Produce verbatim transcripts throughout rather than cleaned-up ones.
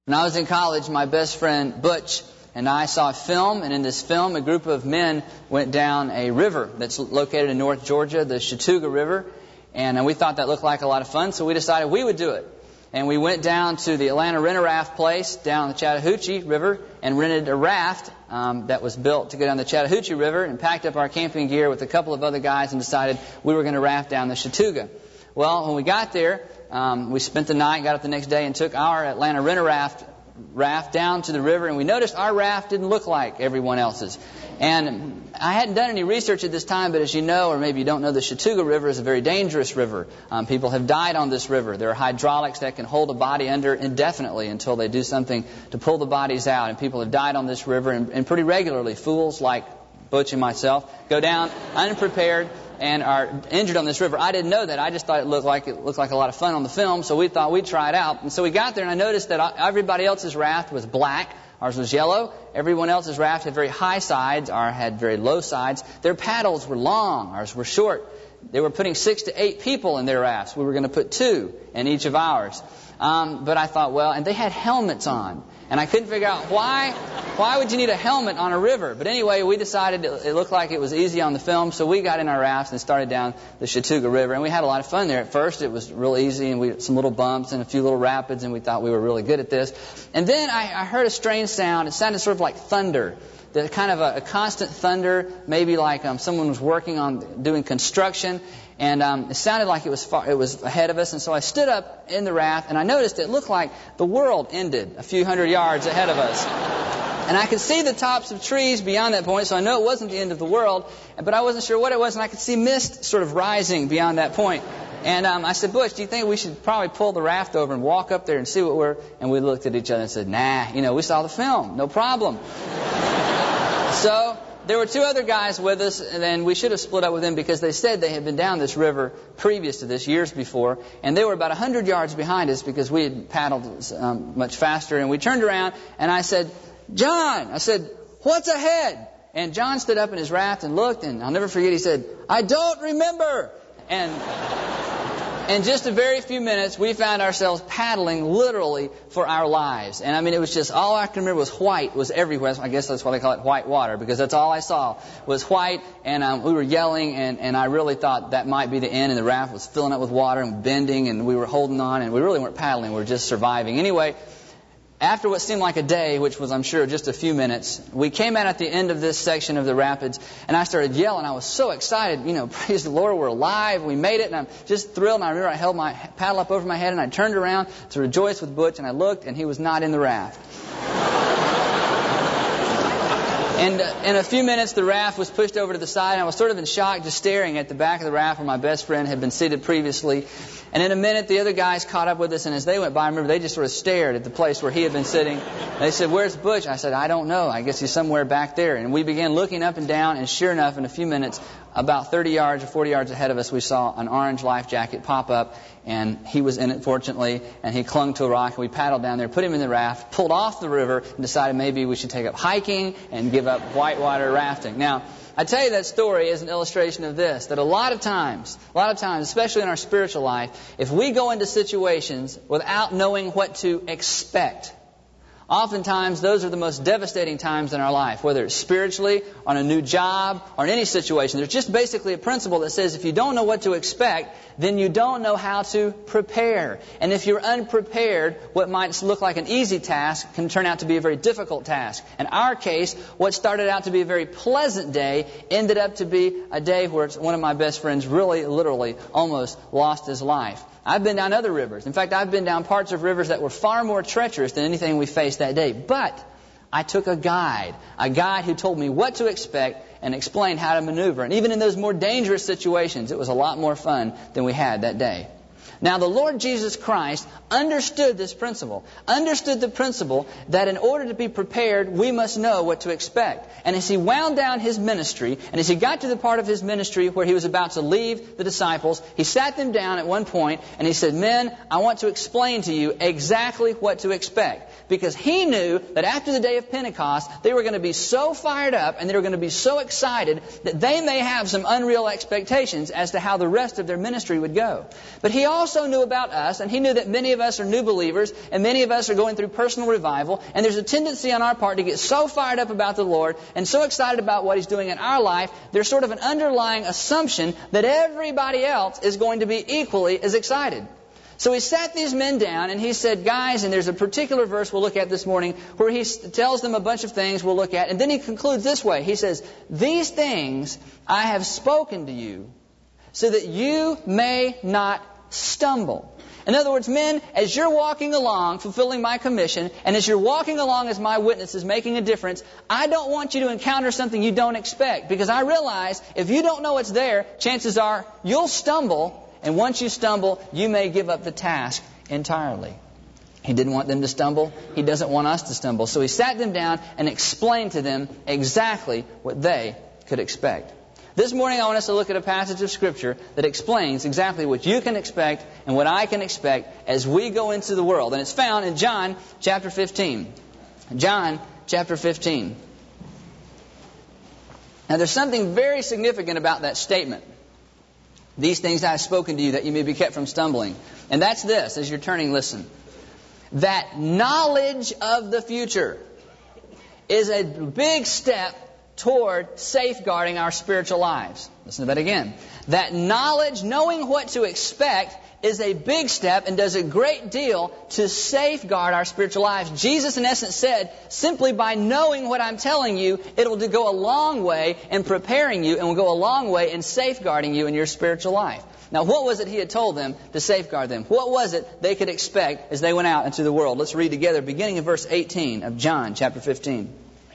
When I was in college, my best friend Butch and I saw a film, and in this film, a group of men went down a river that's located in North Georgia, the Chattooga River, and we thought that looked like a lot of fun, so we decided we would do it. And we went down to the Atlanta Rent-A-Raft place down the Chattahoochee River and rented a raft um, that was built to go down the Chattahoochee River, and packed up our camping gear with a couple of other guys and decided we were going to raft down the Chattooga. Well, when we got there, um, we spent the night, got up the next day, and took our Atlanta Rent-A-Raft raft down to the river, and we noticed our raft didn't look like everyone else's. And I hadn't done any research at this time, but as you know, or maybe you don't know, the Chattooga River is a very dangerous river. Um, people have died on this river. There are hydraulics that can hold a body under indefinitely until they do something to pull the bodies out. And people have died on this river, and, and pretty regularly. Fools like Butch and myself go down unprepared and are injured on this river. I didn't know that. I just thought it looked like it looked like a lot of fun on the film, so we thought we'd try it out. And so we got there, and I noticed that everybody else's raft was black. Ours was yellow. Everyone else's raft had very high sides. Ours had very low sides. Their paddles were long. Ours were short. They were putting six to eight people in their rafts. We were going to put two in each of ours. Um, but I thought, well, and they had helmets on. And I couldn't figure out why why would you need a helmet on a river? But anyway, we decided it, it looked like it was easy on the film, so we got in our rafts and started down the Chattooga River. And we had a lot of fun there. At first, it was real easy, and we had some little bumps and a few little rapids, and we thought we were really good at this. And then I, I heard a strange sound. It sounded sort of like thunder. The kind of a, a constant thunder, maybe like um, someone was working on doing construction. And um, it sounded like it was far, it was ahead of us. And so I stood up in the raft, and I noticed it looked like the world ended a few hundred yards ahead of us. And I could see the tops of trees beyond that point, so I know it wasn't the end of the world. But I wasn't sure what it was, and I could see mist sort of rising beyond that point. And um, I said, Butch, do you think we should probably pull the raft over and walk up there and see what we're... And we looked at each other and said, nah, you know, we saw the film, no problem. So there were two other guys with us, and then we should have split up with them because they said they had been down this river previous to this, years before, and they were about one hundred yards behind us because we had paddled um, much faster. And we turned around, and I said, John, I said, what's ahead? And John stood up in his raft and looked, and I'll never forget, he said, I don't remember. And in just a very few minutes, we found ourselves paddling literally for our lives. And I mean, it was just, all I can remember was white was everywhere. I guess that's why they call it white water, because that's all I saw was white. And um, we were yelling, and, and I really thought that might be the end. And the raft was filling up with water and bending, and we were holding on, and we really weren't paddling. We were just surviving. Anyway, after what seemed like a day, which was, I'm sure, just a few minutes, we came out at the end of this section of the rapids, and I started yelling. I was so excited. You know, praise the Lord, we're alive. We made it, and I'm just thrilled. And I remember I held my paddle up over my head, and I turned around to rejoice with Butch, and I looked, and he was not in the raft. And uh, in a few minutes, the raft was pushed over to the side, and I was sort of in shock, just staring at the back of the raft where my best friend had been seated previously. And in a minute, the other guys caught up with us, and as they went by, I remember they just sort of stared at the place where he had been sitting. They said, where's Butch? I said, I don't know. I guess he's somewhere back there. And we began looking up and down, and sure enough, in a few minutes, about thirty yards or forty yards ahead of us, we saw an orange life jacket pop up, and he was in it, fortunately, and he clung to a rock, and we paddled down there, put him in the raft, pulled off the river, and decided maybe we should take up hiking and give up whitewater rafting. Now, I tell you that story as an illustration of this, that a lot of times, a lot of times, especially in our spiritual life, if we go into situations without knowing what to expect, oftentimes those are the most devastating times in our life, whether it's spiritually, on a new job, or in any situation. There's just basically a principle that says if you don't know what to expect, then you don't know how to prepare. And if you're unprepared, what might look like an easy task can turn out to be a very difficult task. In our case, what started out to be a very pleasant day ended up to be a day where one of my best friends really, literally, almost lost his life. I've been down other rivers. In fact, I've been down parts of rivers that were far more treacherous than anything we faced that day. But I took a guide, a guide who told me what to expect and explained how to maneuver. And even in those more dangerous situations, it was a lot more fun than we had that day. Now, the Lord Jesus Christ understood this principle, understood the principle that in order to be prepared, we must know what to expect. And as he wound down his ministry, and as he got to the part of his ministry where he was about to leave the disciples, he sat them down at one point, and he said, men, I want to explain to you exactly what to expect. because he knew that after the day of Pentecost, they were going to be so fired up and they were going to be so excited that they may have some unreal expectations as to how the rest of their ministry would go. But he also knew about us, and he knew that many of us are new believers, and many of us are going through personal revival, and there's a tendency on our part to get so fired up about the Lord and so excited about what He's doing in our life, there's sort of an underlying assumption that everybody else is going to be equally as excited. So he sat these men down and he said, guys, and there's a particular verse we'll look at this morning where he tells them a bunch of things we'll look at. And then he concludes this way. He says, these things I have spoken to you so that you may not stumble. In other words, men, as you're walking along fulfilling my commission, and as you're walking along as my witnesses making a difference, I don't want you to encounter something you don't expect, because I realize if you don't know what's there, chances are you'll stumble. And once you stumble, you may give up the task entirely. He didn't want them to stumble. He doesn't want us to stumble. So he sat them down and explained to them exactly what they could expect. This morning I want us to look at a passage of Scripture that explains exactly what you can expect and what I can expect as we go into the world. And it's found in John chapter fifteen. John chapter fifteen. Now there's something very significant about that statement. These things I have spoken to you that you may be kept from stumbling. And that's this, as you're turning, listen. That knowledge of the future is a big step toward safeguarding our spiritual lives. Listen to that again. That knowledge, knowing what to expect, is a big step and does a great deal to safeguard our spiritual lives. Jesus, in essence, said, simply by knowing what I'm telling you, it'll go a long way in preparing you and will go a long way in safeguarding you in your spiritual life. Now, what was it He had told them to safeguard them? What was it they could expect as they went out into the world? Let's read together, beginning in verse eighteen of John chapter fifteen.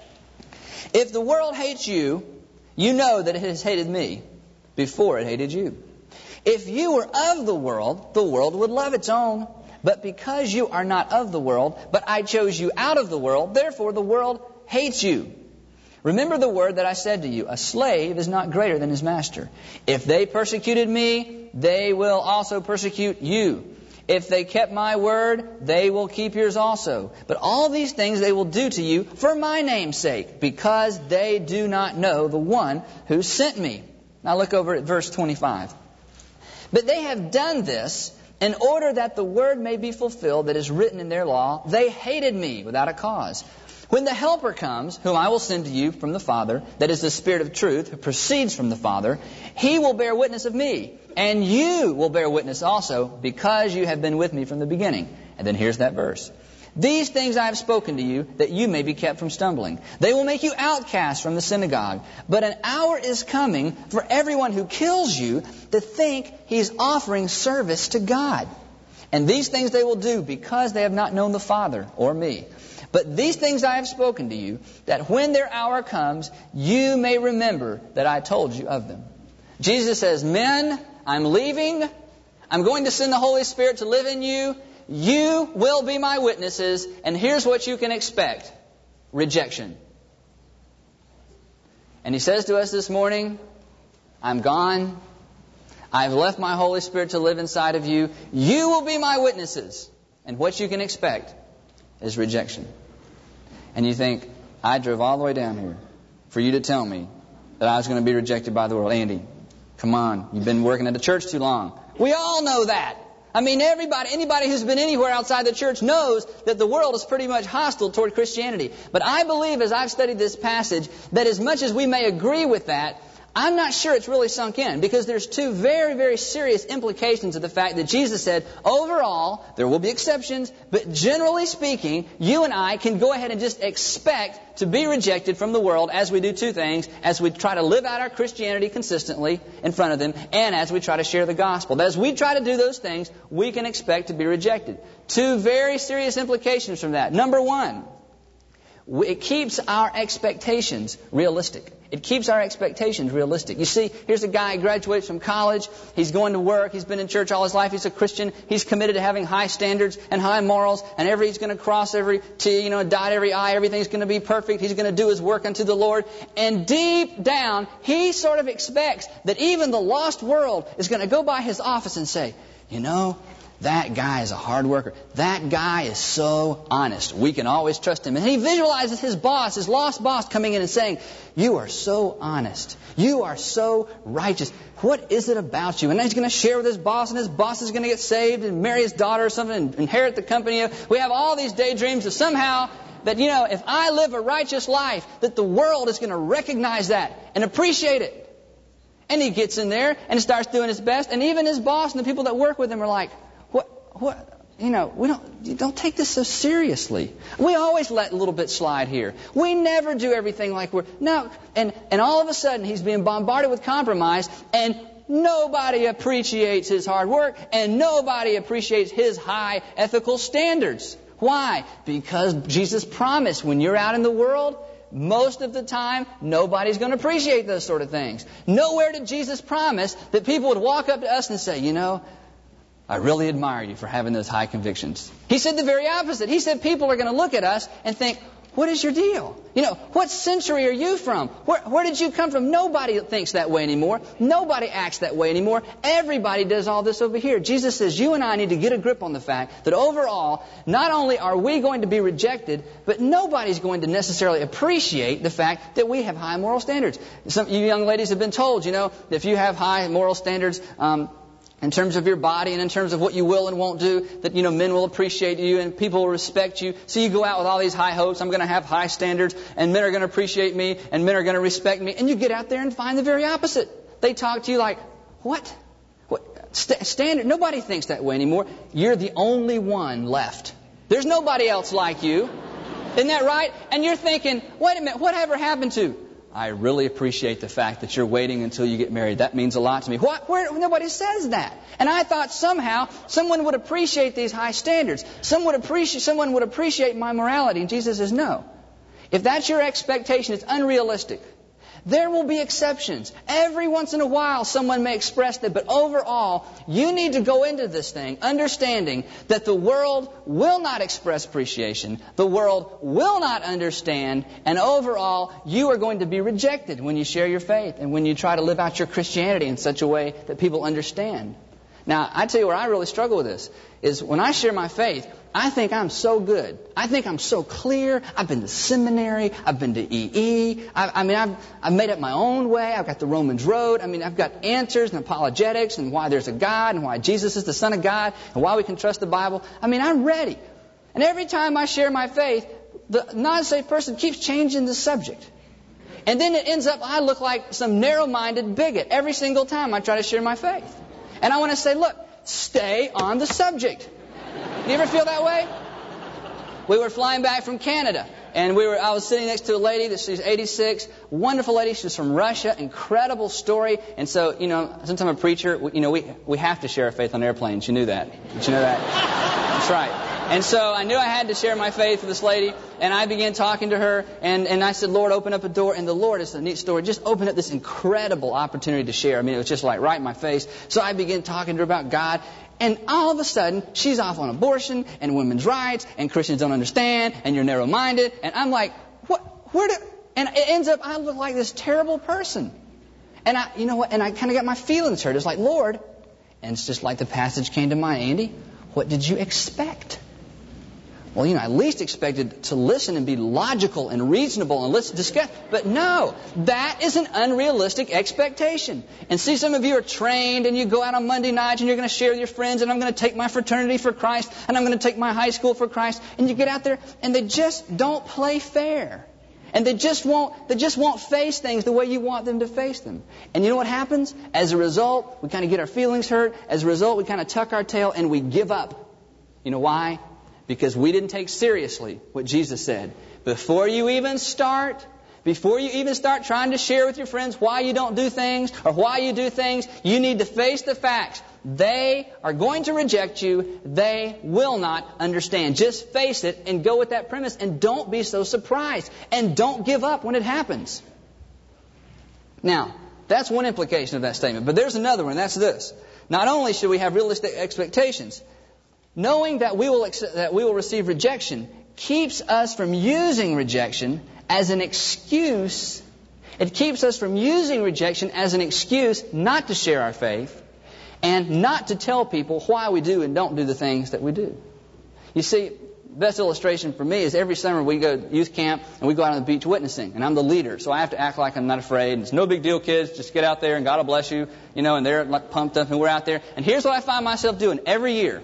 If the world hates you, you know that it has hated me before it hated you. If you were of the world, the world would love its own. But because you are not of the world, but I chose you out of the world, therefore the world hates you. Remember the word that I said to you, a slave is not greater than his master. If they persecuted me, they will also persecute you. If they kept my word, they will keep yours also. But all these things they will do to you for my name's sake, because they do not know the one who sent me. Now look over at verse twenty-five. But they have done this in order that the word may be fulfilled that is written in their law. They hated me without a cause. When the Helper comes, whom I will send to you from the Father, that is the Spirit of truth, who proceeds from the Father, He will bear witness of me. And you will bear witness also, because you have been with me from the beginning. And then here's that verse. These things I have spoken to you, that you may be kept from stumbling. They will make you outcasts from the synagogue. But an hour is coming for everyone who kills you to think he is offering service to God. And these things they will do because they have not known the Father or me. But these things I have spoken to you, that when their hour comes, you may remember that I told you of them. Jesus says, men, I'm leaving. I'm going to send the Holy Spirit to live in you. You will be my witnesses, and here's what you can expect. Rejection. And He says to us this morning, I'm gone. I've left my Holy Spirit to live inside of you. You will be my witnesses. And what you can expect is rejection. And you think, I drove all the way down here for you to tell me that I was going to be rejected by the world. Andy, come on. You've been working at the church too long. We all know that. I mean, everybody, anybody who's been anywhere outside the church knows that the world is pretty much hostile toward Christianity. But I believe, as I've studied this passage, that as much as we may agree with that, I'm not sure it's really sunk in, because there's two very, very serious implications of the fact that Jesus said, overall, there will be exceptions, but generally speaking, you and I can go ahead and just expect to be rejected from the world as we do two things, as we try to live out our Christianity consistently in front of them, and as we try to share the gospel. But as we try to do those things, we can expect to be rejected. Two very serious implications from that. Number one, it keeps our expectations realistic. It keeps our expectations realistic. You see, here's a guy who graduates from college. He's going to work. He's been in church all his life. He's a Christian. He's committed to having high standards and high morals. And every, he's going to cross every T, you know, dot every I. Everything's going to be perfect. He's going to do his work unto the Lord. And deep down, he sort of expects that even the lost world is going to go by his office and say, you know, That guy is a hard worker. That guy is so honest. We can always trust him. And he visualizes his boss, his lost boss, coming in and saying, you are so honest. You are so righteous. What is it about you? And then he's going to share with his boss, and his boss is going to get saved and marry his daughter or something and inherit the company. We have all these daydreams of somehow that, you know, if I live a righteous life, that the world is going to recognize that and appreciate it. And he gets in there and starts doing his best. And even his boss and the people that work with him are like, what, what, you know, we don't, you don't take this so seriously. We always let a little bit slide here. We never do everything like we're, no. And, and all of a sudden he's being bombarded with compromise, and nobody appreciates his hard work, and nobody appreciates his high ethical standards. Why? Because Jesus promised when you're out in the world, most of the time, nobody's going to appreciate those sort of things. Nowhere did Jesus promise that people would walk up to us and say, you know, I really admire you for having those high convictions. He said the very opposite. He said people are going to look at us and think, what is your deal? You know, what century are you from? Where, where did you come from? Nobody thinks that way anymore. Nobody acts that way anymore. Everybody does all this over here. Jesus says you and I need to get a grip on the fact that overall, not only are we going to be rejected, but nobody's going to necessarily appreciate the fact that we have high moral standards. Some you young ladies have been told, you know, if you have high moral standards, um, in terms of your body and in terms of what you will and won't do, that, you know, men will appreciate you and people will respect you. So you go out with all these high hopes. I'm going to have high standards and men are going to appreciate me and men are going to respect me. And you get out there and find the very opposite. They talk to you like, what? What? St- standard? Nobody thinks that way anymore. You're the only one left. There's nobody else like you. Isn't that right? And you're thinking, wait a minute, whatever happened to? I really appreciate the fact that you're waiting until you get married. That means a lot to me. What? Where? Nobody says that. And I thought somehow someone would appreciate these high standards. Someone would appreciate, someone would appreciate my morality. And Jesus says, no. If that's your expectation, it's unrealistic. There will be exceptions. Every once in a while, someone may express that. But overall, you need to go into this thing understanding that the world will not express appreciation. The world will not understand. And overall, you are going to be rejected when you share your faith and when you try to live out your Christianity in such a way that people understand. Now, I tell you where I really struggle with this is when I share my faith, I think I'm so good. I think I'm so clear. I've been to seminary. I've been to E E. I, I mean, I've, I've made up my own way. I've got the Romans Road. I mean, I've got answers and apologetics and why there's a God and why Jesus is the Son of God and why we can trust the Bible. I mean, I'm ready. And every time I share my faith, the non-saved person keeps changing the subject. And then it ends up, I look like some narrow-minded bigot every single time I try to share my faith. And I want to say, look, stay on the subject. You ever feel that way? We were flying back from Canada, and we were. I was sitting next to a lady that she's eighty-six, wonderful lady. She's from Russia, incredible story. And so, you know, since I'm a preacher, you know, we we have to share our faith on airplanes. You knew that. Did you know that? That's right. And so I knew I had to share my faith with this lady, and I began talking to her, and, and I said, Lord, open up a door. And the Lord, it's a neat story, just opened up this incredible opportunity to share. I mean, it was just like right in my face. So I began talking to her about God. And all of a sudden, she's off on abortion and women's rights and Christians don't understand and you're narrow-minded. And I'm like, what? Where did? And it ends up, I look like this terrible person. And I, you know what? And I kind of got my feelings hurt. It's like, Lord, and it's just like the passage came to mind, Andy. What did you expect? Well, you know, I at least expected to listen and be logical and reasonable and let's discuss. But no, that is an unrealistic expectation. And see, some of you are trained and you go out on Monday nights and you're going to share with your friends and I'm going to take my fraternity for Christ and I'm going to take my high school for Christ. And you get out there and they just don't play fair. And they just won't, they just won't face things the way you want them to face them. And you know what happens? As a result, we kind of get our feelings hurt. As a result, we kind of tuck our tail and we give up. You know why? Because we didn't take seriously what Jesus said. Before you even start, before you even start trying to share with your friends why you don't do things or why you do things, you need to face the facts. They are going to reject you. They will not understand. Just face it and go with that premise and don't be so surprised. And don't give up when it happens. Now, that's one implication of that statement. But there's another one, and that's this. Not only should we have realistic expectations, knowing that we will accept, that we will receive rejection keeps us from using rejection as an excuse. It keeps us from using rejection as an excuse not to share our faith. and not to tell people why we do and don't do the things that we do. You see, best illustration for me is every summer we go to youth camp and we go out on the beach witnessing, and I'm the leader, so I have to act like I'm not afraid. And it's no big deal, kids. Just get out there and God will bless you, you know. And they're like pumped up, and we're out there. And here's what I find myself doing every year.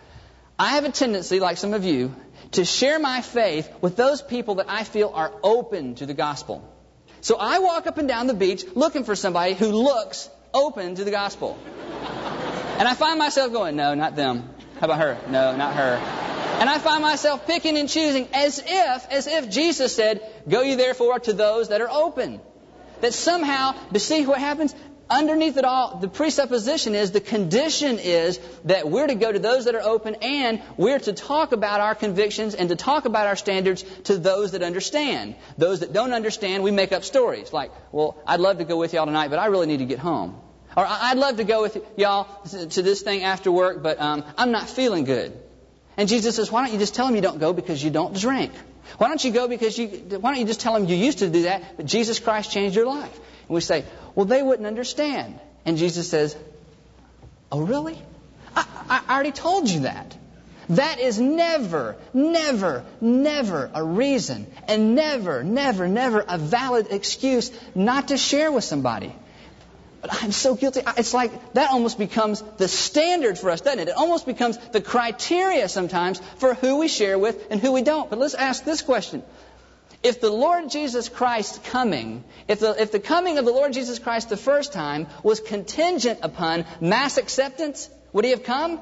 I have a tendency, like some of you, to share my faith with those people that I feel are open to the gospel. So I walk up and down the beach looking for somebody who looks open to the gospel. And I find myself going, no, not them. How about her? No, not her. And I find myself picking and choosing as if, as if Jesus said, go ye therefore to those that are open. That somehow, to see what happens, underneath it all, the presupposition is, the condition is that we're to go to those that are open, and we're to talk about our convictions and to talk about our standards to those that understand. Those that don't understand, we make up stories. Like, well, I'd love to go with y'all tonight, but I really need to get home. Or I'd love to go with y'all to this thing after work, but um, I'm not feeling good. And Jesus says, why don't you just tell them you don't go because you don't drink? Why don't you go because you, why don't you just tell them you used to do that, but Jesus Christ changed your life? And we say, well, they wouldn't understand. And Jesus says, oh, really? I, I already told you that. That is never, never, never a reason, and never, never, never a valid excuse not to share with somebody. But I'm so guilty. It's like that almost becomes the standard for us, doesn't it? It almost becomes the criteria sometimes for who we share with and who we don't. But let's ask this question. If the Lord Jesus Christ coming, if the, if the coming of the Lord Jesus Christ the first time was contingent upon mass acceptance, would He have come?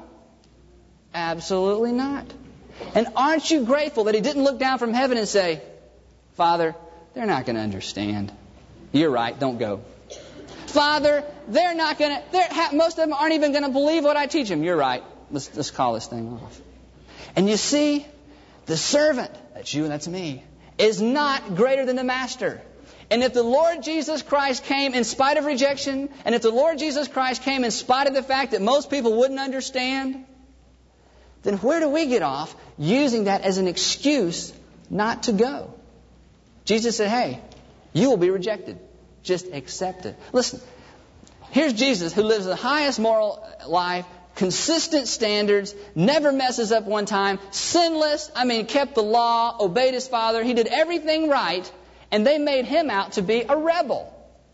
Absolutely not. And aren't you grateful that He didn't look down from heaven and say, Father, they're not going to understand. You're right, don't go. Father, they're not going to, most of them aren't even going to believe what I teach them. You're right. Let's, let's call this thing off. And you see, the servant, that's you and that's me, is not greater than the master. And if the Lord Jesus Christ came in spite of rejection, and if the Lord Jesus Christ came in spite of the fact that most people wouldn't understand, then where do we get off using that as an excuse not to go? Jesus said, hey, you will be rejected. Just accept it. Listen, here's Jesus who lives the highest moral life, consistent standards, never messes up one time, sinless, I mean, kept the law, obeyed His Father, He did everything right, and they made Him out to be a rebel.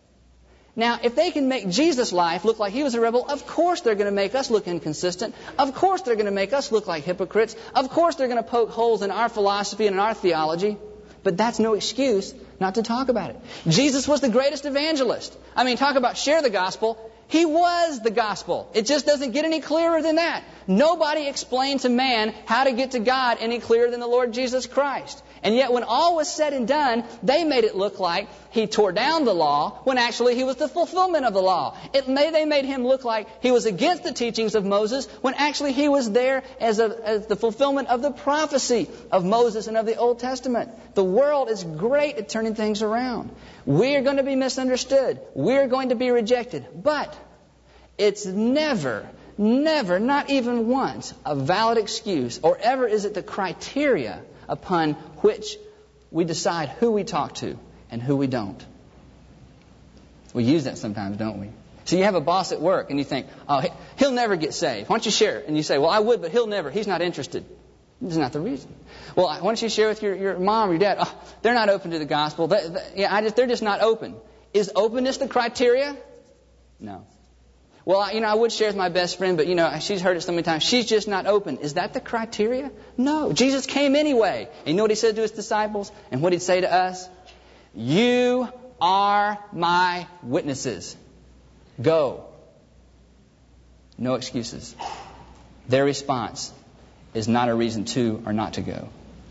Now, if they can make Jesus' life look like He was a rebel, of course they're going to make us look inconsistent. Of course they're going to make us look like hypocrites. Of course they're going to poke holes in our philosophy and in our theology. But that's no excuse not to talk about it. Jesus was the greatest evangelist. I mean, talk about share the gospel. He was the gospel. It just doesn't get any clearer than that. Nobody explained to man how to get to God any clearer than the Lord Jesus Christ. And yet when all was said and done, they made it look like He tore down the law when actually He was the fulfillment of the law. It made, they made Him look like He was against the teachings of Moses when actually He was there as, a, as the fulfillment of the prophecy of Moses and of the Old Testament. The world is great at turning things around. We're going to be misunderstood. We're going to be rejected. But it's never, never, not even once, a valid excuse, or ever is it the criteria upon which we decide who we talk to and who we don't. We use that sometimes, don't we? So you have a boss at work and you think, oh, he'll never get saved. Why don't you share it? And you say, well, I would, but he'll never. He's not interested. That's not the reason. Well, why don't you share with your, your mom or your dad? Oh, they're not open to the gospel. They, they, yeah, I just, they're just not open. Is openness the criteria? No. Well, I, you know, I would share with my best friend, but, you know, she's heard it so many times. She's just not open. Is that the criteria? No. Jesus came anyway. And you know what He said to His disciples? And what He'd say to us? You are my witnesses. Go. No excuses. Their response is not a reason to or not to go.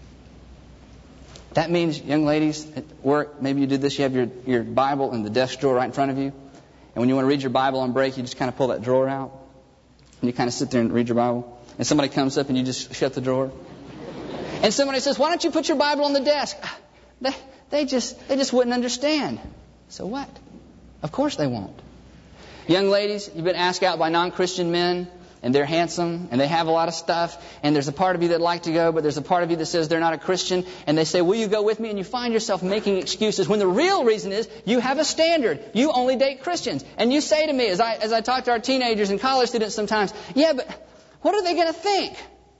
That means, young ladies at work, maybe you did this, you have your, your Bible in the desk drawer right in front of you. And when you want to read your Bible on break, you just kind of pull that drawer out. And you kind of sit there and read your Bible. And somebody comes up and you just shut the drawer. And somebody says, why don't you put your Bible on the desk? They, they just they just wouldn't understand. So what? Of course they won't. Young ladies, you've been asked out by non-Christian men and they're handsome, and they have a lot of stuff, and there's a part of you that'd like to go, but there's a part of you that says they're not a Christian, and they say, will you go with me? And you find yourself making excuses when the real reason is you have a standard. You only date Christians. And you say to me, as I, as I talk to our teenagers and college students sometimes, yeah, but what are they going to think?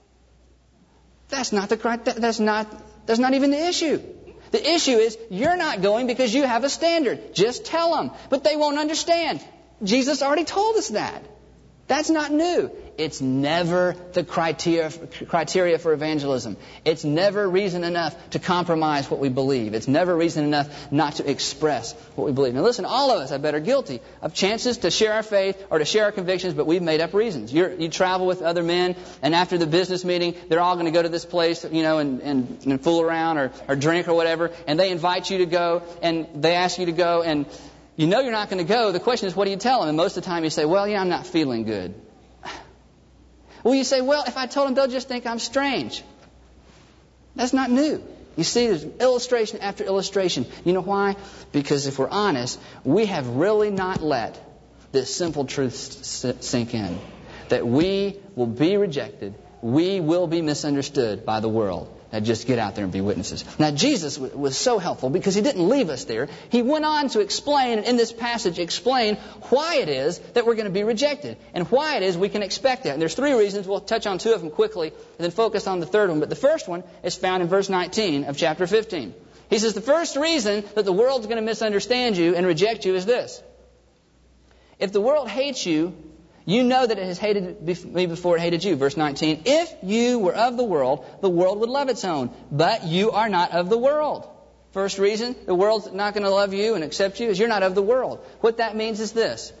That's not the that's not that's not even the issue. The issue is you're not going because you have a standard. Just tell them. But they won't understand. Jesus already told us that. That's not new. It's never the criteria, criteria for evangelism. It's never reason enough to compromise what we believe. It's never reason enough not to express what we believe. Now listen, all of us, I bet, are guilty of chances to share our faith or to share our convictions, but we've made up reasons. You're, you travel with other men, and after the business meeting, they're all going to go to this place, you know, and, and, and fool around or, or drink or whatever, and they invite you to go, and they ask you to go, and you know you're not going to go. The question is, what do you tell them? And most of the time you say, well, yeah, I'm not feeling good. Well, you say, well, if I told them, they'll just think I'm strange. That's not new. You see, there's illustration after illustration. You know why? Because if we're honest, we have really not let this simple truth sink in. That we will be rejected. We will be misunderstood by the world. Now just get out there and be witnesses. Now Jesus was so helpful because he didn't leave us there. He went on to explain, in this passage, explain why it is that we're going to be rejected and why it is we can expect that. And there's three reasons. We'll touch on two of them quickly and then focus on the third one. But the first one is found in verse nineteen of chapter fifteen. He says the first reason that the world's going to misunderstand you and reject you is this. If the world hates you, you know that it has hated me before it hated you. Verse nineteen, if you were of the world, the world would love its own. But you are not of the world. First reason the world's not going to love you and accept you is you're not of the world. What that means is this.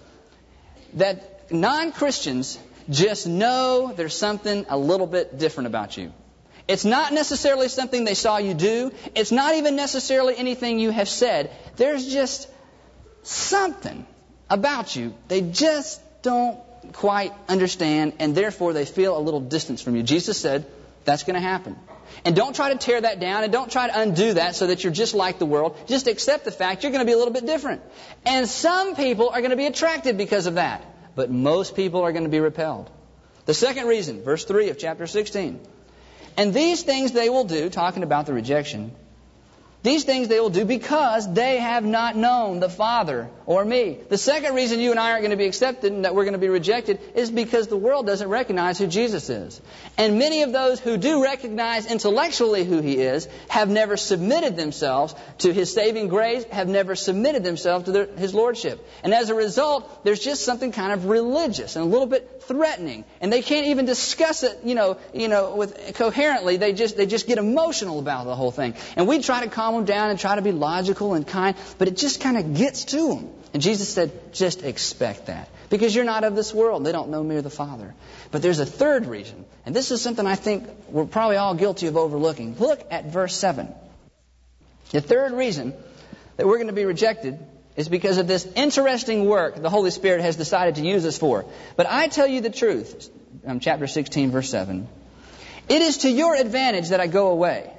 That non-Christians just know there's something a little bit different about you. It's not necessarily something they saw you do. It's not even necessarily anything you have said. There's just something about you they just don't quite understand, and therefore they feel a little distance from you. Jesus said that's going to happen. And don't try to tear that down, and don't try to undo that so that you're just like the world. Just accept the fact you're going to be a little bit different. And some people are going to be attracted because of that, but most people are going to be repelled. The second reason, verse three of chapter sixteen. And these things they will do, talking about the rejection, these things they will do because they have not known the Father or me. The second reason you and I aren't going to be accepted and that we're going to be rejected is because the world doesn't recognize who Jesus is. And many of those who do recognize intellectually who He is have never submitted themselves to His saving grace, have never submitted themselves to their, His Lordship. And as a result, there's just something kind of religious and a little bit threatening. And they can't even discuss it, you know, you know, with coherently. They just they just get emotional about the whole thing. And we try to calm them down and try to be logical and kind, but it just kind of gets to them. And Jesus said, just expect that. Because you're not of this world. They don't know me or the Father. But there's a third reason. And this is something I think we're probably all guilty of overlooking. Look at verse seven. The third reason that we're going to be rejected is because of this interesting work the Holy Spirit has decided to use us for. But I tell you the truth, um, chapter sixteen, verse seven. It is to your advantage that I go away.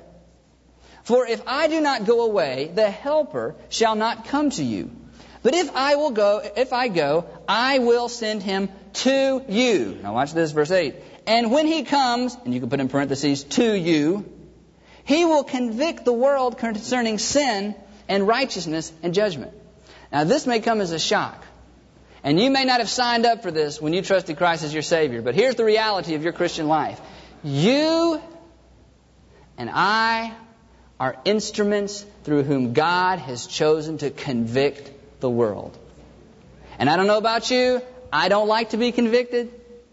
For if I do not go away, the Helper shall not come to you. But if I will go, if I go, I will send Him to you. Now watch this, verse eight. And when He comes, and you can put in parentheses, to you, He will convict the world concerning sin and righteousness and judgment. Now this may come as a shock. And you may not have signed up for this when you trusted Christ as your Savior. But here's the reality of your Christian life. You and I are instruments through whom God has chosen to convict the world. And I don't know about you, I don't like to be convicted.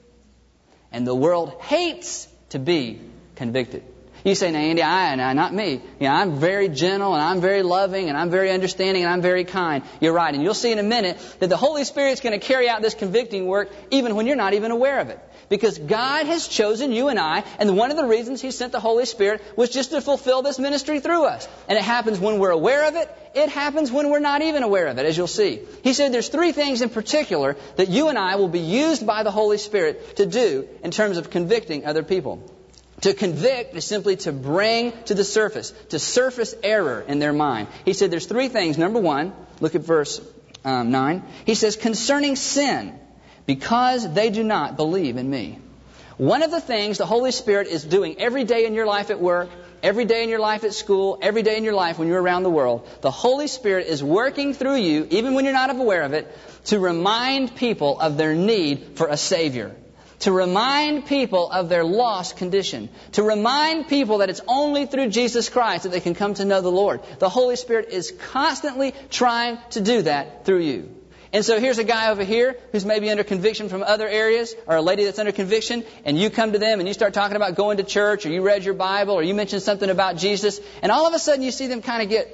And the world hates to be convicted. You say, now Andy, I, and I, not me. You know, I'm very gentle and I'm very loving and I'm very understanding and I'm very kind. You're right. And you'll see in a minute that the Holy Spirit's going to carry out this convicting work even when you're not even aware of it. Because God has chosen you and I, and one of the reasons He sent the Holy Spirit was just to fulfill this ministry through us. And it happens when we're aware of it. It happens when we're not even aware of it, as you'll see. He said there's three things in particular that you and I will be used by the Holy Spirit to do in terms of convicting other people. To convict is simply to bring to the surface, to surface error in their mind. He said there's three things. Number one, look at verse um, nine. He says, concerning sin, because they do not believe in me. One of the things the Holy Spirit is doing every day in your life at work, every day in your life at school, every day in your life when you're around the world, the Holy Spirit is working through you, even when you're not aware of it, to remind people of their need for a Savior. To remind people of their lost condition. To remind people that it's only through Jesus Christ that they can come to know the Lord. The Holy Spirit is constantly trying to do that through you. And so here's a guy over here who's maybe under conviction from other areas, or a lady that's under conviction, and you come to them and you start talking about going to church, or you read your Bible, or you mention something about Jesus, and all of a sudden you see them kind of get,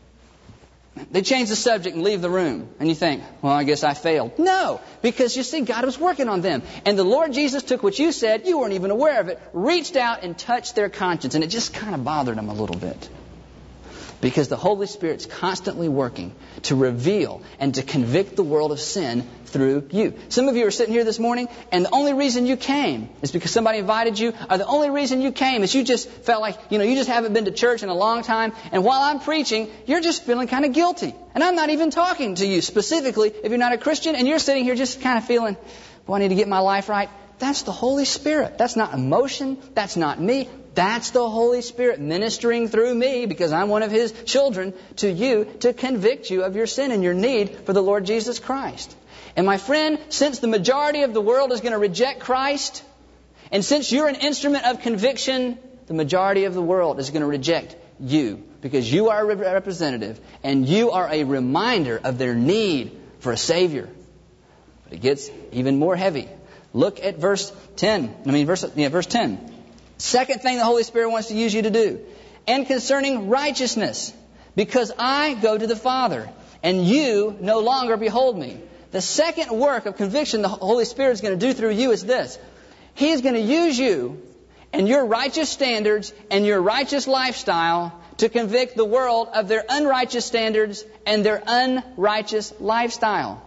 they change the subject and leave the room. And you think, well, I guess I failed. No, because you see, God was working on them. And the Lord Jesus took what you said, you weren't even aware of it, reached out and touched their conscience, and it just kind of bothered them a little bit. Because the Holy Spirit's constantly working to reveal and to convict the world of sin through you. Some of you are sitting here this morning, and the only reason you came is because somebody invited you, or the only reason you came is you just felt like, you know, you just haven't been to church in a long time, and while I'm preaching, you're just feeling kind of guilty. And I'm not even talking to you specifically if you're not a Christian, and you're sitting here just kind of feeling, well, I need to get my life right. That's the Holy Spirit. That's not emotion. That's not me. That's the Holy Spirit ministering through me, because I'm one of His children, to you to convict you of your sin and your need for the Lord Jesus Christ. And my friend, since the majority of the world is going to reject Christ, and since you're an instrument of conviction, the majority of the world is going to reject you, because you are a representative and you are a reminder of their need for a Savior. But it gets even more heavy. Look at verse ten. I mean, verse, yeah, verse ten. Second thing the Holy Spirit wants to use you to do. And concerning righteousness, because I go to the Father, and you no longer behold me. The second work of conviction the Holy Spirit is going to do through you is this. He is going to use you and your righteous standards and your righteous lifestyle to convict the world of their unrighteous standards and their unrighteous lifestyle.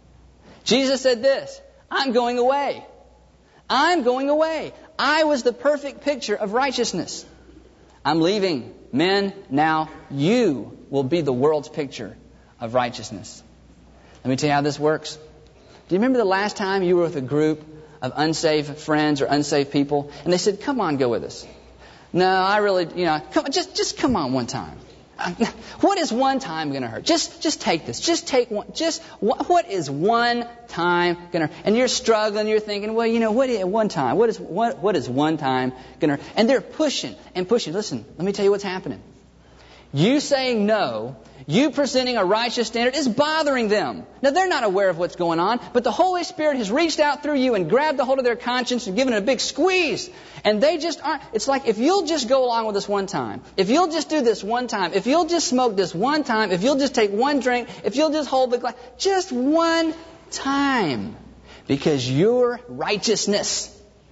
Jesus said this, I'm going away. I'm going away. I was the perfect picture of righteousness. I'm leaving. Men, now you will be the world's picture of righteousness. Let me tell you how this works. Do you remember the last time you were with a group of unsaved friends or unsaved people, and they said, come on, go with us? No, I really, you know, come, just just come on one time. What is one time going to hurt? Just just take this. Just take one. Just what is one time going to hurt? And you're struggling. You're thinking, well, you know, what is one time? What is what what is one time going to hurt? And they're pushing and pushing. Listen, let me tell you what's happening. You saying no, you presenting a righteous standard is bothering them. Now, they're not aware of what's going on, but the Holy Spirit has reached out through you and grabbed a hold of their conscience and given it a big squeeze. And they just aren't. It's like, if you'll just go along with this one time, if you'll just do this one time, if you'll just smoke this one time, if you'll just take one drink, if you'll just hold the glass, just one time. Because your righteousness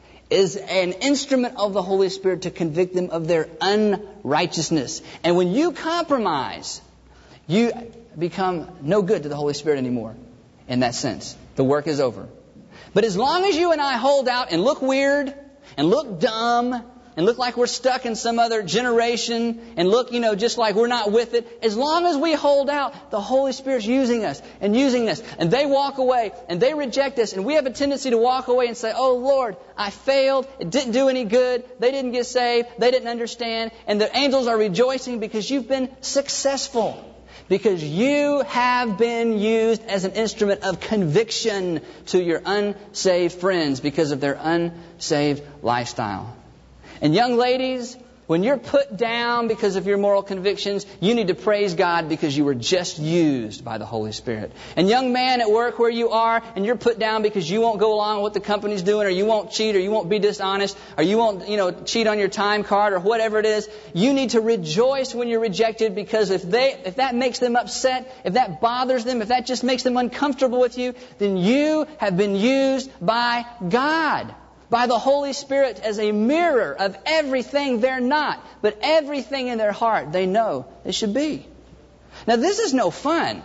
is an instrument of the Holy Spirit to convict them of their unrighteousness. And when you compromise, you become no good to the Holy Spirit anymore. In that sense, the work is over. But as long as you and I hold out and look weird and look dumb and look like we're stuck in some other generation and look, you know, just like we're not with it, as long as we hold out, the Holy Spirit's using us and using us. And they walk away and they reject us, and we have a tendency to walk away and say, oh, Lord, I failed. It didn't do any good. They didn't get saved. They didn't understand. And the angels are rejoicing because you've been successful. Because you have been used as an instrument of conviction to your unsaved friends because of their unsaved lifestyle. And young ladies, when you're put down because of your moral convictions, you need to praise God because you were just used by the Holy Spirit. And young man at work where you are, and you're put down because you won't go along with what the company's doing, or you won't cheat, or you won't be dishonest, or you won't, you know, cheat on your time card, or whatever it is, you need to rejoice when you're rejected, because if they, if that makes them upset, if that bothers them, if that just makes them uncomfortable with you, then you have been used by God, by the Holy Spirit, as a mirror of everything they're not, but everything in their heart they know they should be. Now, this is no fun.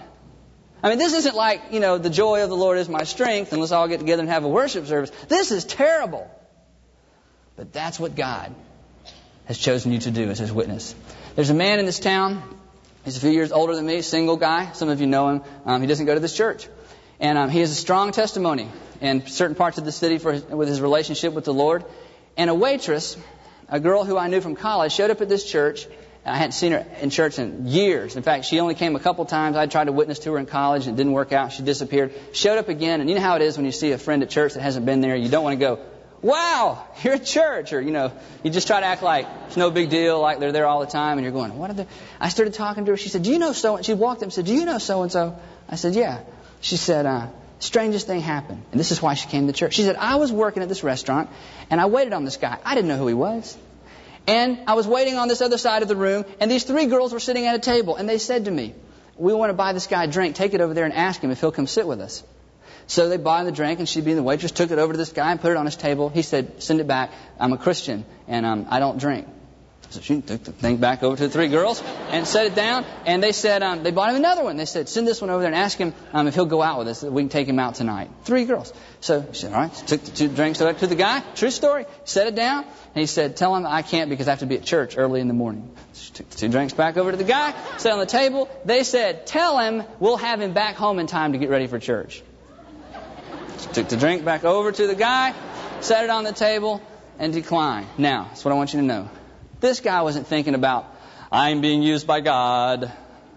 I mean, this isn't like, you know, the joy of the Lord is my strength, and let's all get together and have a worship service. This is terrible. But that's what God has chosen you to do as His witness. There's a man in this town. He's a few years older than me, single guy. Some of you know him. Um, he doesn't go to this church. And um, he has a strong testimony in certain parts of the city for his, with his relationship with the Lord. And a waitress, a girl who I knew from college, showed up at this church. I hadn't seen her in church in years. In fact, she only came a couple times. I tried to witness to her in college and it didn't work out. She disappeared. Showed up again. And you know how it is when you see a friend at church that hasn't been there. You don't want to go, wow, you're at church. Or, you know, you just try to act like it's no big deal, like they're there all the time. And you're going, what are they? I started talking to her. She said, do you know so-and-so? She walked up and said, do you know so-and-so? I said, yeah. She said, uh, strangest thing happened. And this is why she came to church. She said, I was working at this restaurant and I waited on this guy. I didn't know who he was. And I was waiting on this other side of the room, and these three girls were sitting at a table, and they said to me, we want to buy this guy a drink. Take it over there and ask him if he'll come sit with us. So they bought him the drink, and she, being the waitress, took it over to this guy and put it on his table. He said, send it back. I'm a Christian, and um, I don't drink. So she took the thing back over to the three girls and set it down. And they said, um, they bought him another one. They said, send this one over there and ask him um, if he'll go out with us, that we can take him out tonight. Three girls. So she said, all right. She took the two drinks back to the guy. True story. Set it down. And he said, tell him I can't because I have to be at church early in the morning. So she took the two drinks back over to the guy, set on the table. They said, tell him we'll have him back home in time to get ready for church. She took the drink back over to the guy, set it on the table, and declined. Now, that's what I want you to know. This guy wasn't thinking about, I'm being used by God.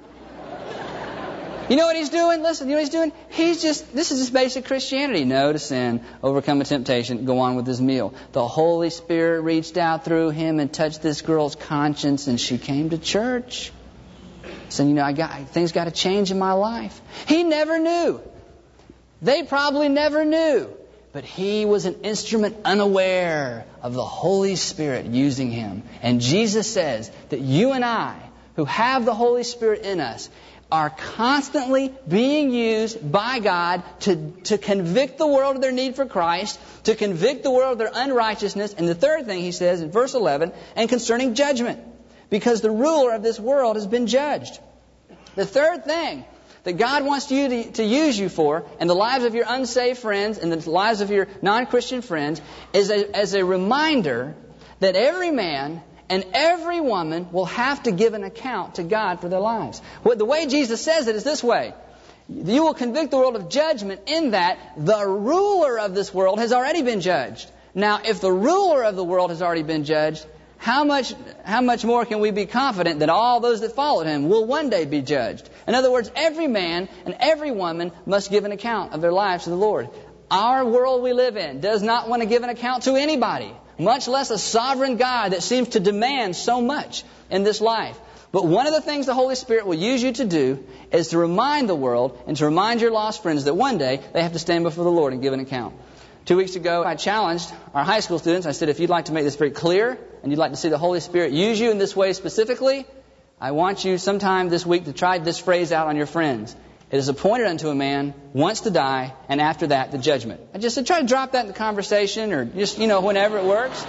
You know what he's doing? Listen, you know what he's doing? He's just, this is just basic Christianity. No to sin, overcome a temptation, go on with his meal. The Holy Spirit reached out through him and touched this girl's conscience, and she came to church. Saying, you know, I got, things got to change in my life. He never knew. They probably never knew. But he was an instrument unaware of the Holy Spirit using him. And Jesus says that you and I, who have the Holy Spirit in us, are constantly being used by God to, to convict the world of their need for Christ, to convict the world of their unrighteousness. And the third thing he says in verse eleven, and concerning judgment, because the ruler of this world has been judged. The third thing that God wants you to, to use you for, and the lives of your unsaved friends, and the lives of your non-Christian friends, is a, as a reminder that every man and every woman will have to give an account to God for their lives. Well, the way Jesus says it is this way. You will convict the world of judgment in that the ruler of this world has already been judged. Now, if the ruler of the world has already been judged, How much, how much more can we be confident that all those that followed him will one day be judged? In other words, every man and every woman must give an account of their lives to the Lord. Our world we live in does not want to give an account to anybody, much less a sovereign God that seems to demand so much in this life. But one of the things the Holy Spirit will use you to do is to remind the world and to remind your lost friends that one day they have to stand before the Lord and give an account. Two weeks ago, I challenged our high school students. I said, if you'd like to make this very clear and you'd like to see the Holy Spirit use you in this way specifically, I want you sometime this week to try this phrase out on your friends. It is appointed unto a man once to die, and after that, the judgment. I just said, try to drop that in the conversation or just, you know, whenever it works.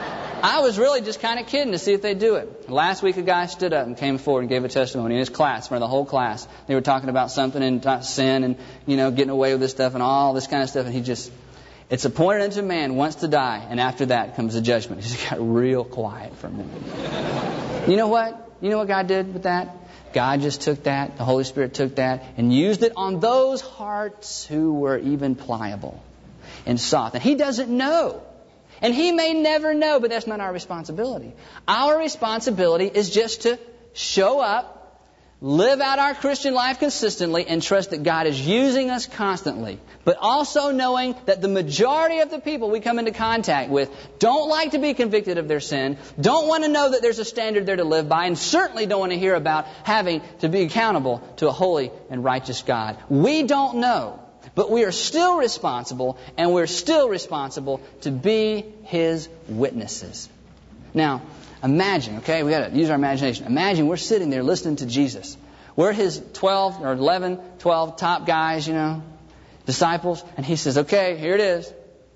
I was really just kind of kidding to see if they'd do it. Last week, a guy stood up and came forward and gave a testimony in his class, in front of the whole class. They were talking about something and sin and, you know, getting away with this stuff and all this kind of stuff, and he just... It's appointed unto man once to die, and after that comes the judgment. He just got real quiet for a minute. You know what? You know what God did with that? God just took that, the Holy Spirit took that, and used it on those hearts who were even pliable and soft. And He doesn't know. And He may never know, but that's not our responsibility. Our responsibility is just to show up, live out our Christian life consistently, and trust that God is using us constantly. But also knowing that the majority of the people we come into contact with don't like to be convicted of their sin, don't want to know that there's a standard there to live by, and certainly don't want to hear about having to be accountable to a holy and righteous God. We don't know, but we are still responsible, and we're still responsible to be His witnesses. Now, imagine, okay, we got to use our imagination. Imagine we're sitting there listening to Jesus. We're His twelve or eleven, twelve top guys, you know, disciples, and He says, okay, here it is.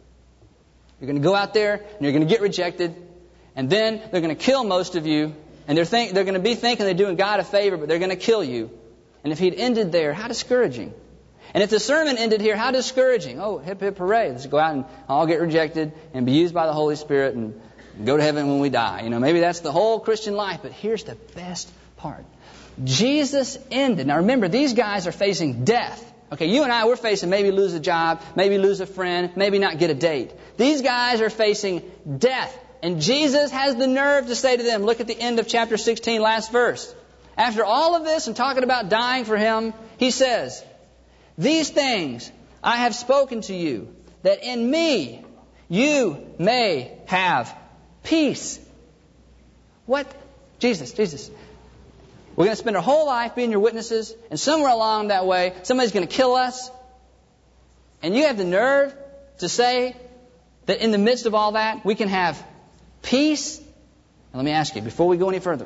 You're going to go out there and you're going to get rejected, and then they're going to kill most of you, and they're think they're going to be thinking they're doing God a favor, but they're going to kill you. And if He'd ended there, how discouraging. And if the sermon ended here, how discouraging. Oh, hip, hip, hooray. Let's go out and all get rejected and be used by the Holy Spirit and go to heaven when we die. You know, maybe that's the whole Christian life, but here's the best part. Jesus ended. Now remember, these guys are facing death. Okay, you and I, we're facing maybe lose a job, maybe lose a friend, maybe not get a date. These guys are facing death. And Jesus has the nerve to say to them, look at the end of chapter sixteen, last verse. After all of this and talking about dying for him, he says, these things I have spoken to you, that in me you may have peace. What? Jesus, Jesus. We're going to spend our whole life being your witnesses, and somewhere along that way, somebody's going to kill us. And you have the nerve to say that in the midst of all that, we can have peace? And let me ask you, before we go any further,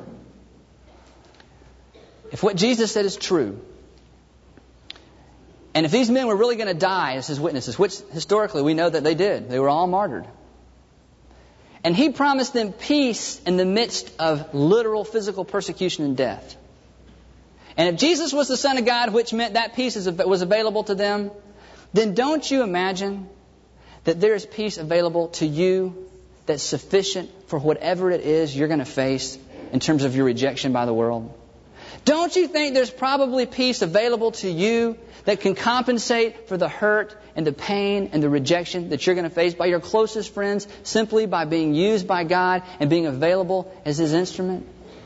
if what Jesus said is true, and if these men were really going to die as his witnesses, which historically we know that they did, they were all martyred, and he promised them peace in the midst of literal physical persecution and death. And if Jesus was the Son of God, which meant that peace was available to them, then don't you imagine that there is peace available to you that's sufficient for whatever it is you're going to face in terms of your rejection by the world? Don't you think there's probably peace available to you that can compensate for the hurt and the pain and the rejection that you're going to face by your closest friends simply by being used by God and being available as His instrument?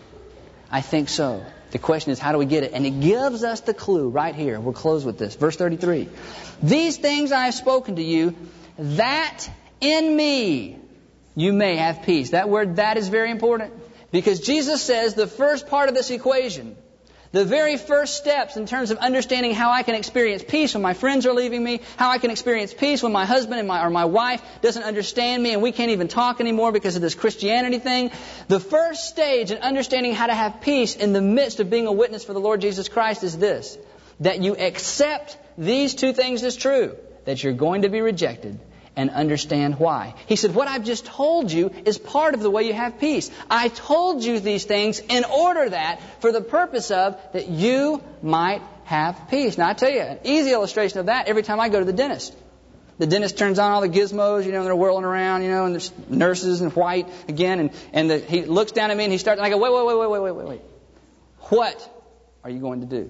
I think so. The question is, how do we get it? And it gives us the clue right here. We'll close with this. Verse thirty-three. These things I have spoken to you, that in me you may have peace. That word "that" is very important, because Jesus says the first part of this equation, the very first steps in terms of understanding how I can experience peace when my friends are leaving me, how I can experience peace when my husband and my, or my wife doesn't understand me and we can't even talk anymore because of this Christianity thing. The first stage in understanding how to have peace in the midst of being a witness for the Lord Jesus Christ is this: that you accept these two things as true, that you're going to be rejected, and understand why. He said, what I've just told you is part of the way you have peace. I told you these things in order that, for the purpose of, that you might have peace. Now I tell you, an easy illustration of that, every time I go to the dentist. The dentist turns on all the gizmos, you know, and they're whirling around, you know, and there's nurses in white again, and, and the, he looks down at me and he starts, and I go, wait, wait, wait, wait, wait, wait, wait, wait. What are you going to do?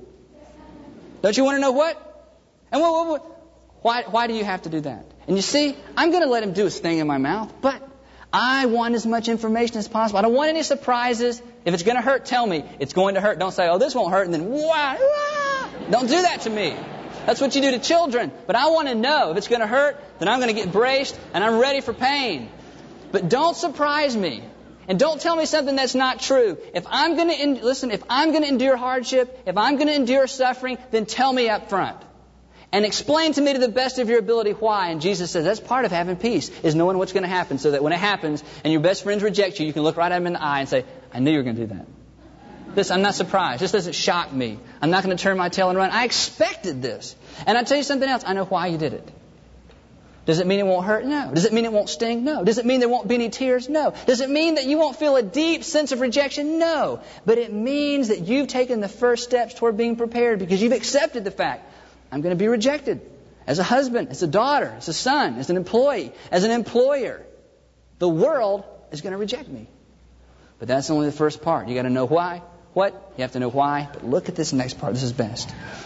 Don't you want to know what? And what, what, what? Why, why do you have to do that? And you see, I'm going to let him do his thing in my mouth, but I want as much information as possible. I don't want any surprises. If it's going to hurt, tell me it's going to hurt. Don't say, oh, this won't hurt, and then, wah, wah. Don't do that to me. That's what you do to children. But I want to know if it's going to hurt, then I'm going to get braced, and I'm ready for pain. But don't surprise me. And don't tell me something that's not true. If I'm going to, en- listen, if I'm going to endure hardship, if I'm going to endure suffering, then tell me up front. And explain to me to the best of your ability why. And Jesus says that's part of having peace, is knowing what's going to happen, so that when it happens and your best friends reject you, you can look right at them in the eye and say, I knew you were going to do that. This, I'm not surprised. This doesn't shock me. I'm not going to turn my tail and run. I expected this. And I tell you something else. I know why you did it. Does it mean it won't hurt? No. Does it mean it won't sting? No. Does it mean there won't be any tears? No. Does it mean that you won't feel a deep sense of rejection? No. But it means that you've taken the first steps toward being prepared, because you've accepted the fact, I'm going to be rejected as a husband, as a daughter, as a son, as an employee, as an employer. The world is going to reject me. But that's only the first part. You got to know why. What? You have to know why. But look at this next part. This is best.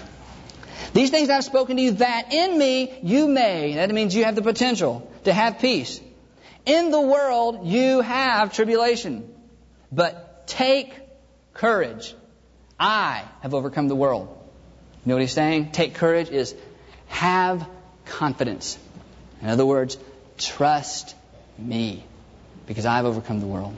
These things I've spoken to you, that in me you may. That means you have the potential to have peace. In the world you have tribulation. But take courage. I have overcome the world. You know what he's saying? Take courage is have confidence. In other words, trust me, because I've overcome the world.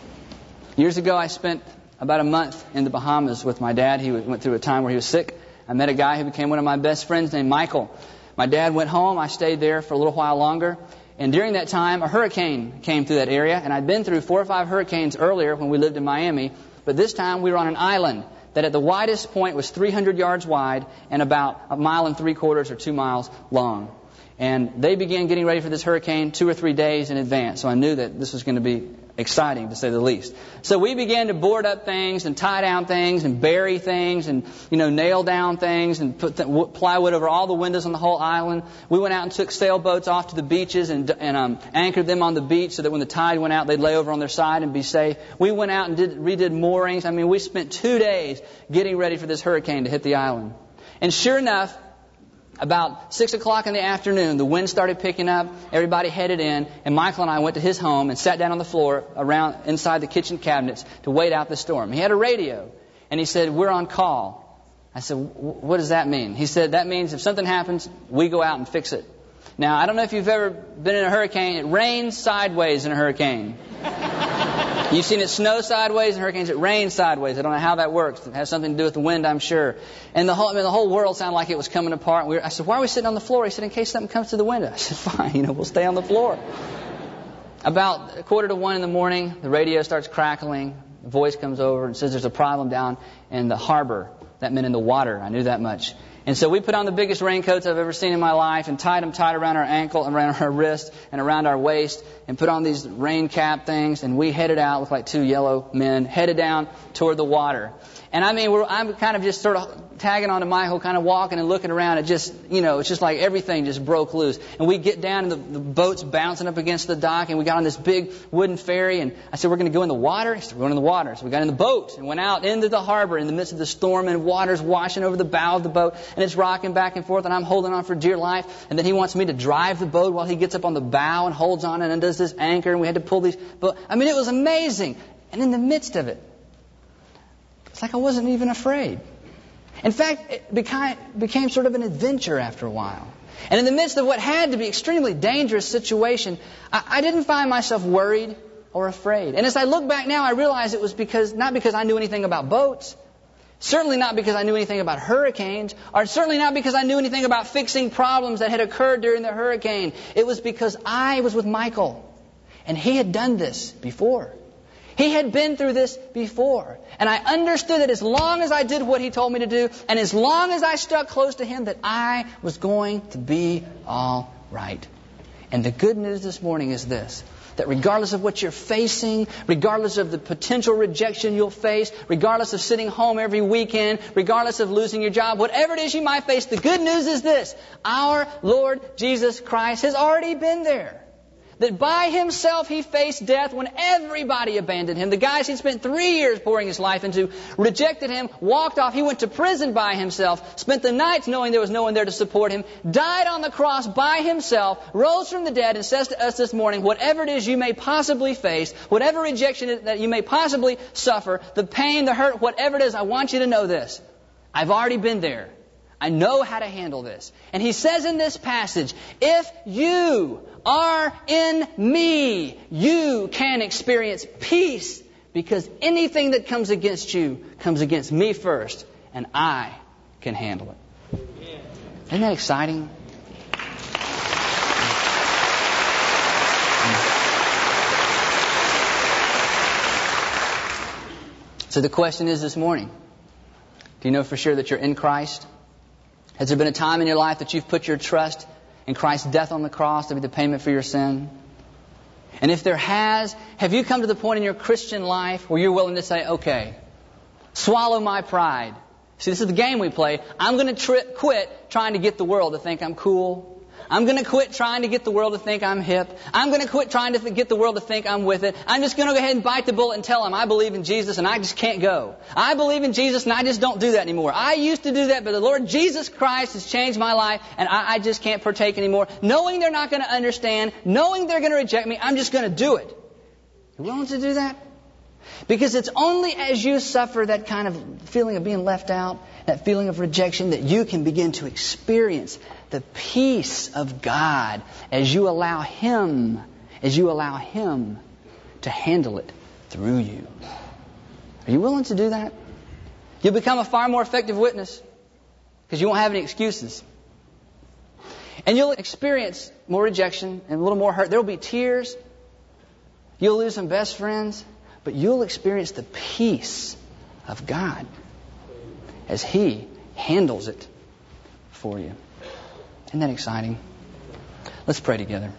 Years ago, I spent about a month in the Bahamas with my dad. He went through a time where he was sick. I met a guy who became one of my best friends named Michael. My dad went home. I stayed there for a little while longer. And during that time, a hurricane came through that area. And I'd been through four or five hurricanes earlier when we lived in Miami. But this time, we were on an island that at the widest point was three hundred yards wide and about a mile and three quarters or two miles long. And they began getting ready for this hurricane two or three days in advance. So I knew that this was going to be exciting, to say the least. So we began to board up things and tie down things and bury things and, you know, nail down things and put th- plywood over all the windows on the whole island. We went out and took sailboats off to the beaches and, and um, anchored them on the beach so that when the tide went out, they'd lay over on their side and be safe. We went out and did, redid moorings. I mean, we spent two days getting ready for this hurricane to hit the island. And sure enough, About six o'clock in the afternoon, the wind started picking up. Everybody headed in, and Michael and I went to his home and sat down on the floor around inside the kitchen cabinets to wait out the storm. He had a radio, and he said, "We're on call." I said, "What does that mean?" He said, "That means if something happens, we go out and fix it." Now, I don't know if you've ever been in a hurricane. It rains sideways in a hurricane. You've seen it snow sideways in hurricanes. It rains sideways. I don't know how that works. It has something to do with the wind, I'm sure. And the whole, I mean, the whole world sounded like it was coming apart. We were, I said, "Why are we sitting on the floor?" He said, "In case something comes to the window." I said, "Fine, you know, we'll stay on the floor." About a quarter to one in the morning, the radio starts crackling. A voice comes over and says there's a problem down in the harbor. That meant in the water. I knew that much. And so we put on the biggest raincoats I've ever seen in my life and tied them tight around our ankle, around our wrist, and around our waist, and put on these rain cap things, and we headed out, looked like two yellow men, headed down toward the water. And I mean, we're, I'm kind of just sort of tagging onto Michael, kind of walking and looking around. It just, you know, it's just like everything just broke loose. And we get down, and the, the boat's bouncing up against the dock, and we got on this big wooden ferry, and I said, "We're going to go in the water?" He said, "We're going in the water." So we got in the boat and went out into the harbor in the midst of the storm, and water's washing over the bow of the boat, and it's rocking back and forth, and I'm holding on for dear life. And then he wants me to drive the boat while he gets up on the bow and holds on and undoes this anchor, and we had to pull these. But I mean, it was amazing. And in the midst of it, it's like I wasn't even afraid. In fact, it became, became sort of an adventure after a while. And in the midst of what had to be extremely dangerous situation, I, I didn't find myself worried or afraid. And as I look back now, I realize it was because not because I knew anything about boats, certainly not because I knew anything about hurricanes, or certainly not because I knew anything about fixing problems that had occurred during the hurricane. It was because I was with Michael, and he had done this before. He had been through this before. And I understood that as long as I did what he told me to do, and as long as I stuck close to him, that I was going to be all right. And the good news this morning is this, that regardless of what you're facing, regardless of the potential rejection you'll face, regardless of sitting home every weekend, regardless of losing your job, whatever it is you might face, the good news is this, our Lord Jesus Christ has already been there. That by himself he faced death when everybody abandoned him. The guys he'd spent three years pouring his life into rejected him, walked off. He went to prison by himself, spent the nights knowing there was no one there to support him, died on the cross by himself, rose from the dead, and says to us this morning, whatever it is you may possibly face, whatever rejection that you may possibly suffer, the pain, the hurt, whatever it is, I want you to know this. I've already been there. I know how to handle this. And he says in this passage, if you are in me, you can experience peace, because anything that comes against you comes against me first, and I can handle it. Isn't that exciting? So the question is this morning, do you know for sure that you're in Christ? Has there been a time in your life that you've put your trust in Christ's death on the cross to be the payment for your sin? And if there has, have you come to the point in your Christian life where you're willing to say, okay, swallow my pride. See, this is the game we play. I'm going to tri- quit trying to get the world to think I'm cool. I'm going to quit trying to get the world to think I'm hip. I'm going to quit trying to th- get the world to think I'm with it. I'm just going to go ahead and bite the bullet and tell them I believe in Jesus and I just can't go. I believe in Jesus and I just don't do that anymore. I used to do that, but the Lord Jesus Christ has changed my life and I, I just can't partake anymore. Knowing they're not going to understand, knowing they're going to reject me, I'm just going to do it. You willing to do that? Because it's only as you suffer that kind of feeling of being left out, that feeling of rejection, that you can begin to experience the peace of God as you allow Him, as you allow Him to handle it through you. Are you willing to do that? You'll become a far more effective witness because you won't have any excuses. And you'll experience more rejection and a little more hurt. There will be tears. You'll lose some best friends. But you'll experience the peace of God as He handles it for you. Isn't that exciting? Let's pray together.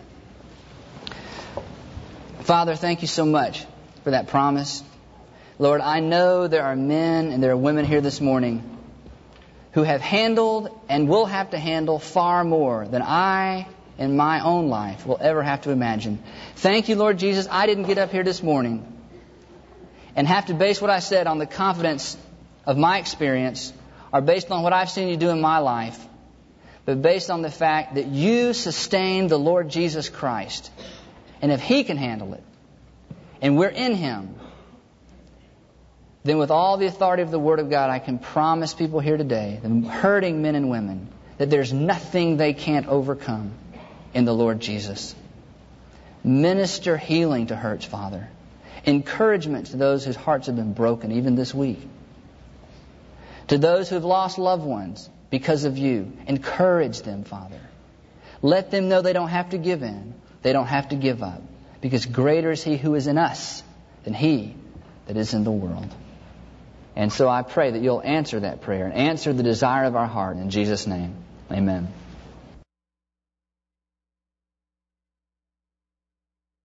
Father, thank you so much for that promise. Lord, I know there are men and there are women here this morning who have handled and will have to handle far more than I in my own life will ever have to imagine. Thank you, Lord Jesus. I didn't get up here this morning and have to base what I said on the confidence of my experience or based on what I've seen you do in my life. but based on the fact that you sustain the Lord Jesus Christ. And if He can handle it, and we're in Him, then with all the authority of the Word of God, I can promise people here today, the hurting men and women, that there's nothing they can't overcome in the Lord Jesus. Minister healing to hurts, Father. Encouragement to those whose hearts have been broken, even this week. To those who have lost loved ones because of You, encourage them, Father. Let them know they don't have to give in. They don't have to give up. Because greater is He who is in us than he that is in the world. And so I pray that You'll answer that prayer and answer the desire of our heart. In Jesus' name, amen.